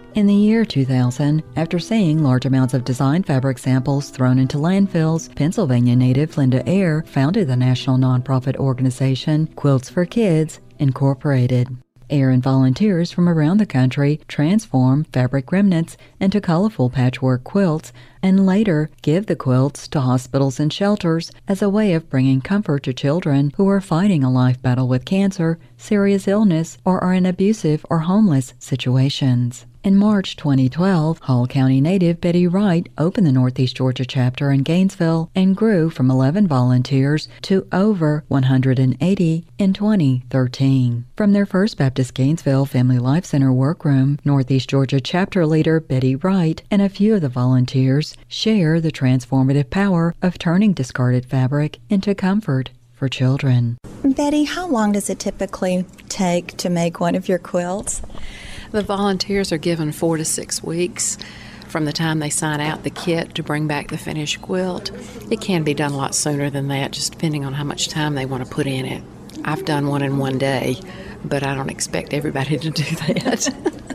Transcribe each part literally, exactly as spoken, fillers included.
In the year two thousand, after seeing large amounts of design fabric samples thrown into landfills, Pennsylvania native Linda Eyre founded the national nonprofit organization Quilts for Kids, Incorporated. Eyre and volunteers from around the country transform fabric remnants into colorful patchwork quilts and later give the quilts to hospitals and shelters as a way of bringing comfort to children who are fighting a life battle with cancer, serious illness, or are in abusive or homeless situations. In March twenty twelve, Hall County native Betty Wright opened the Northeast Georgia chapter in Gainesville and grew from eleven volunteers to over one hundred eighty in twenty thirteen. From their First Baptist Gainesville Family Life Center workroom, Northeast Georgia chapter leader Betty Wright and a few of the volunteers share the transformative power of turning discarded fabric into comfort for children. Betty, how long does it typically take to make one of your quilts? The volunteers are given four to six weeks from the time they sign out the kit to bring back the finished quilt. It can be done a lot sooner than that, just depending on how much time they want to put in it. I've done one in one day, but I don't expect everybody to do that.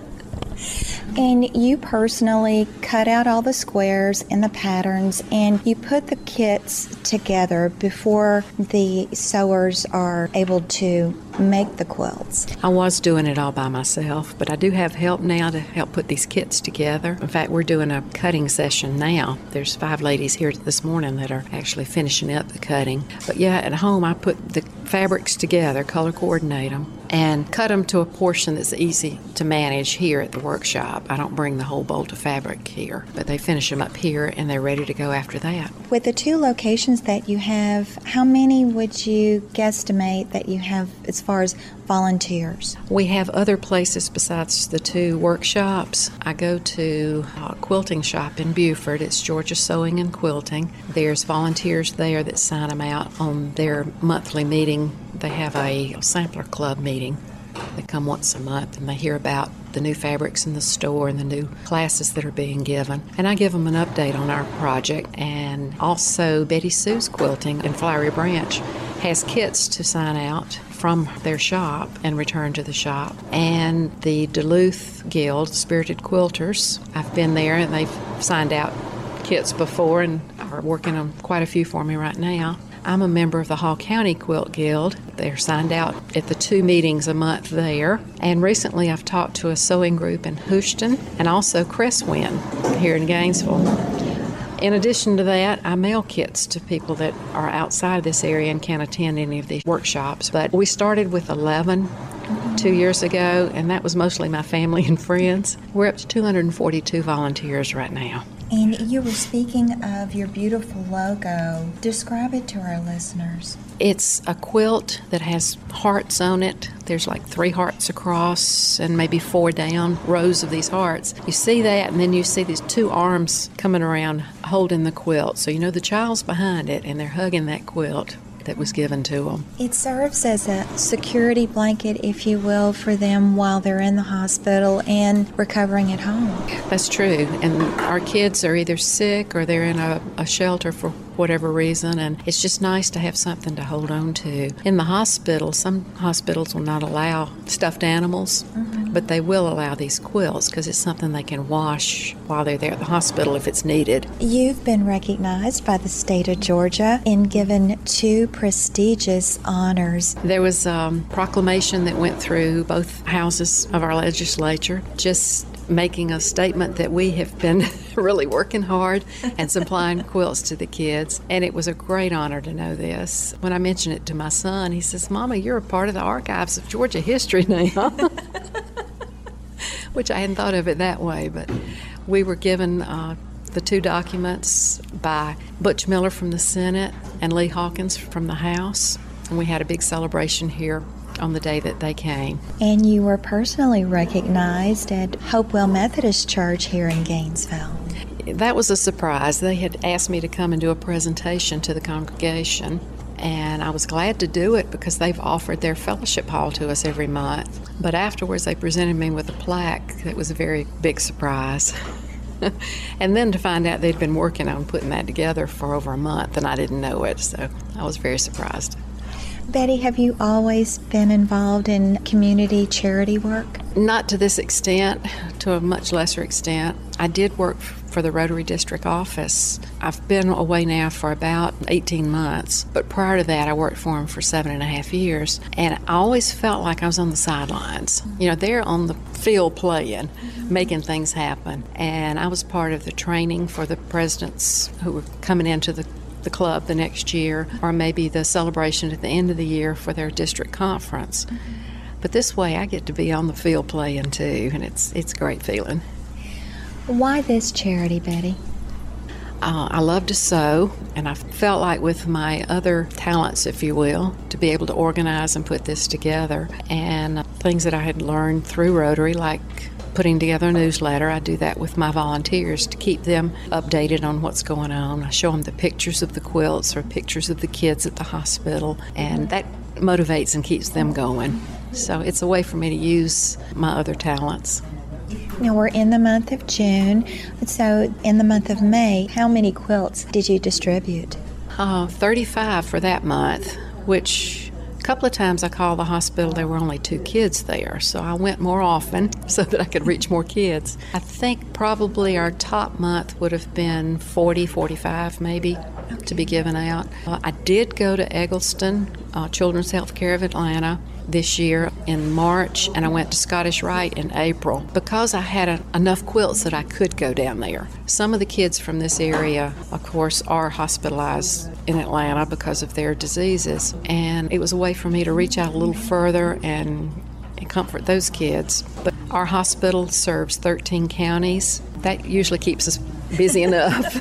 And you personally cut out all the squares and the patterns, and you put the kits together before the sewers are able to make the quilts. I was doing it all by myself, but I do have help now to help put these kits together. In fact, we're doing a cutting session now. There's five ladies here this morning that are actually finishing up the cutting. But yeah, at home I put the fabrics together, color coordinate them, and cut them to a portion that's easy to manage here at the workshop. I don't bring the whole bolt of fabric here, but they finish them up here and they're ready to go after that. With the two locations that you have, how many would you guesstimate that you have as far as volunteers? We have other places besides the two workshops. I go to a quilting shop in Beaufort. It's Georgia Sewing and Quilting. There's volunteers there that sign them out on their monthly meeting. They have a sampler club meeting. They come once a month and they hear about the new fabrics in the store and the new classes that are being given. And I give them an update on our project. And also Betty Sue's Quilting in Flowery Branch has kits to sign out from their shop and return to the shop. And the Duluth Guild, Spirited Quilters, I've been there and they've signed out kits before and are working on quite a few for me right now. I'm a member of the Hall County Quilt Guild. They're signed out at the two meetings a month there. And recently I've talked to a sewing group in Houston and also Crestwind here in Gainesville. In addition to that, I mail kits to people that are outside this area and can't attend any of these workshops. But we started with eleven two years ago, and that was mostly my family and friends. We're up to two hundred forty-two volunteers right now. And you were speaking of your beautiful logo. Describe it to our listeners. It's a quilt that has hearts on it. There's like three hearts across and maybe four down, rows of these hearts. You see that, and then you see these two arms coming around holding the quilt. So you know the child's behind it, and they're hugging that quilt that was given to them. It serves as a security blanket, if you will, for them while they're in the hospital and recovering at home. That's true. And our kids are either sick or they're in a, a shelter for whatever reason, and it's just nice to have something to hold on to. In the hospital, some hospitals will not allow stuffed animals, mm-hmm. but they will allow these quilts because it's something they can wash while they're there at the hospital if it's needed. You've been recognized by the state of Georgia and given two prestigious honors. There was a proclamation that went through both houses of our legislature just making a statement that we have been really working hard and supplying quilts to the kids. And it was a great honor to know this. When I mentioned it to my son, he says, "Mama, you're a part of the archives of Georgia history now." Which I hadn't thought of it that way, but we were given uh, the two documents by Butch Miller from the Senate and Lee Hawkins from the House. And we had a big celebration here on the day that they came. And you were personally recognized at Hopewell Methodist Church here in Gainesville. That was a surprise. They had asked me to come and do a presentation to the congregation, and I was glad to do it because they've offered their fellowship hall to us every month. But afterwards they presented me with a plaque that was a very big surprise. And then to find out they'd been working on putting that together for over a month, and I didn't know it, so I was very surprised. Betty, have you always been involved in community charity work? Not to this extent, to a much lesser extent. I did work for the Rotary District office. I've been away now for about eighteen months, but prior to that I worked for them for seven and a half years, and I always felt like I was on the sidelines. You know, they're on the field playing, making things happen, and I was part of the training for the presidents who were coming into the the club the next year, or maybe the celebration at the end of the year for their district conference. But this way I get to be on the field playing too, and it's it's a great feeling. Why this charity, Betty? Uh, I love to sew, and I felt like with my other talents, if you will, to be able to organize and put this together, and uh, things that I had learned through Rotary, like putting together a newsletter. I do that with my volunteers to keep them updated on what's going on. I show them the pictures of the quilts or pictures of the kids at the hospital, and that motivates and keeps them going. So it's a way for me to use my other talents. Now we're in the month of June, so in the month of May, how many quilts did you distribute? Uh, thirty-five for that month, which a couple of times I called the hospital, there were only two kids there, so I went more often so that I could reach more kids. I think probably our top month would have been forty, forty-five maybe to be given out. Uh, I did go to Eggleston uh, Children's Healthcare of Atlanta this year in March, and I went to Scottish Rite in April because I had a, enough quilts that I could go down there. Some of the kids from this area, of course, are hospitalized in Atlanta because of their diseases, and it was a way for me to reach out a little further and, and comfort those kids. But our hospital serves thirteen counties. That usually keeps us busy enough.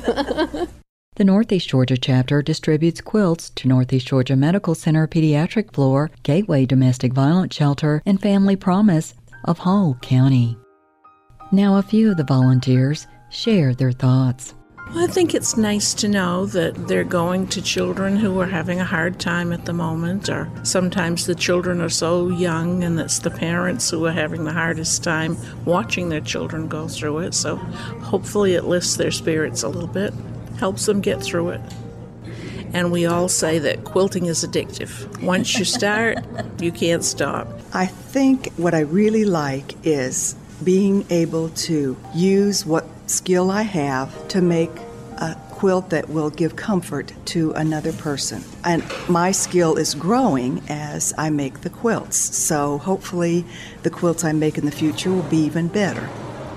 The Northeast Georgia chapter distributes quilts to Northeast Georgia Medical Center Pediatric Floor, Gateway Domestic Violence Shelter, and Family Promise of Hall County. Now a few of the volunteers share their thoughts. Well, I think it's nice to know that they're going to children who are having a hard time at the moment, or sometimes the children are so young and it's the parents who are having the hardest time watching their children go through it. So hopefully it lifts their spirits a little bit, helps them get through it. And we all say that quilting is addictive. Once you start, you can't stop. I think what I really like is being able to use what skill I have to make a quilt that will give comfort to another person. And my skill is growing as I make the quilts. So hopefully the quilts I make in the future will be even better.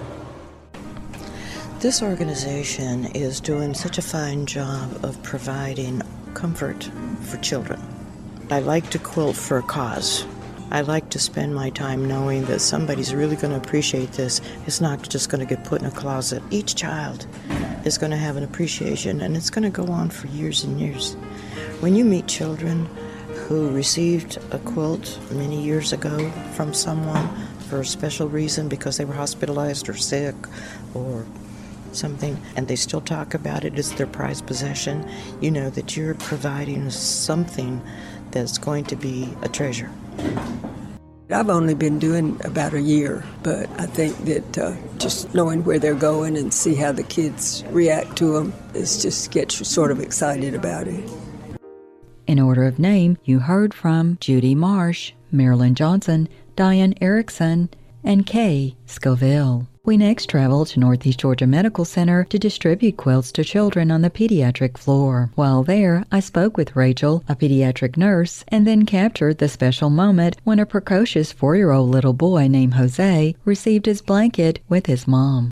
This organization is doing such a fine job of providing comfort for children. I like to quilt for a cause. I like to spend my time knowing that somebody's really going to appreciate this. It's not just going to get put in a closet. Each child is going to have an appreciation, and it's going to go on for years and years. When you meet children who received a quilt many years ago from someone for a special reason because they were hospitalized or sick or something, and they still talk about it as their prized possession, you know that you're providing something that's going to be a treasure. I've only been doing about a year, but I think that uh, just knowing where they're going and see how the kids react to them is just get you sort of excited about it. In order of name, you heard from Judy Marsh, Marilyn Johnson, Diane Erickson, and Kay Scoville. We next traveled to Northeast Georgia Medical Center to distribute quilts to children on the pediatric floor. While there, I spoke with Rachel, a pediatric nurse, and then captured the special moment when a precocious four-year-old little boy named Jose received his blanket with his mom.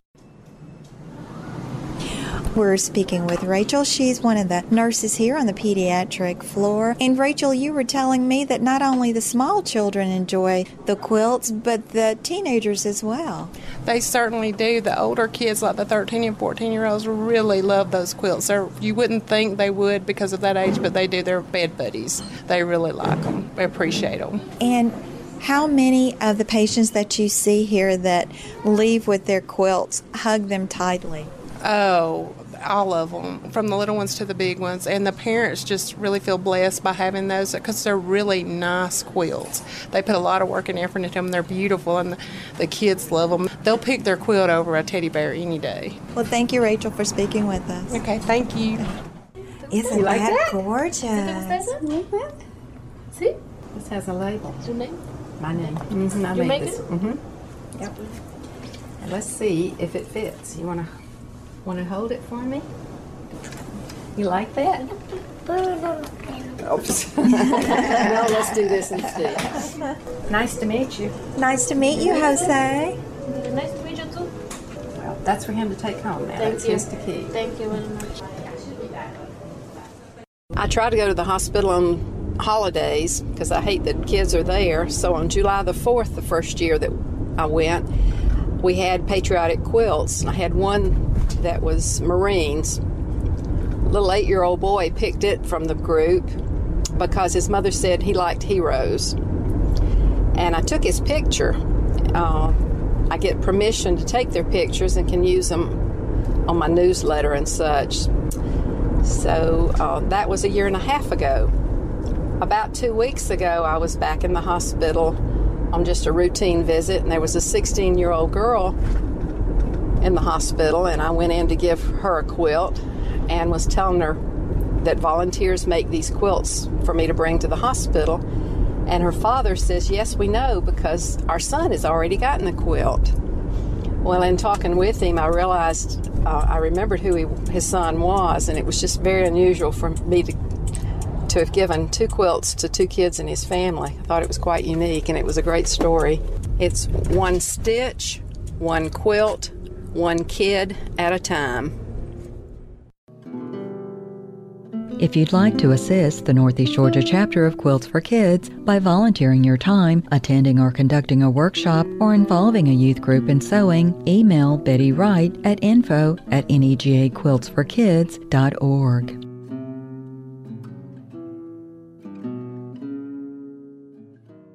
We're speaking with Rachel. She's one of the nurses here on the pediatric floor. And Rachel, you were telling me that not only the small children enjoy the quilts, but the teenagers as well. They certainly do. The older kids, like the thirteen and fourteen year olds, really love those quilts. They're, you wouldn't think they would because of that age, but they do. They're bed buddies. They really like them. They appreciate them. And how many of the patients that you see here that leave with their quilts hug them tightly? Oh, all of them, from the little ones to the big ones. And the parents just really feel blessed by having those because they're really nice quilts. They put a lot of work and effort into them. They're beautiful, and the, the kids love them. They'll pick their quilt over a teddy bear any day. Well, thank you, Rachel, for speaking with us. Okay, thank you. Isn't like that, that gorgeous? See? This has a label. Your name? My name. Mm-hmm. I You made make this. it? Mm-hmm. Yep. And let's see if it fits. You wanna wanna hold it for me? You like that? Oops. No, let's do this instead. Nice to meet you. Nice to meet you, Jose. Nice to meet you too. Well, that's for him to take home now. Thank That's you. his to keep. Thank you very much. I try to go to the hospital on holidays because I hate that kids are there. So on July the fourth, the first year that I went, we had patriotic quilts. I had one that was Marines. A little eight-year-old boy picked it from the group because his mother said he liked heroes. And I took his picture. Uh, I get permission to take their pictures and can use them on my newsletter and such. So uh, that was a year and a half ago. About two weeks ago, I was back in the hospital on just a routine visit, and there was a sixteen-year-old girl in the hospital, and I went in to give her a quilt and was telling her that volunteers make these quilts for me to bring to the hospital. And her father says, yes, we know, because our son has already gotten a quilt. Well, in talking with him, I realized, uh, I remembered who he, his son was, and it was just very unusual for me to to have given two quilts to two kids in his family. I thought it was quite unique, and it was a great story. It's one stitch, one quilt, one kid at a time. If you'd like to assist the Northeast Georgia chapter of Quilts for Kids by volunteering your time, attending or conducting a workshop, or involving a youth group in sewing, email Betty Wright at info at negaquiltsforkids dot org.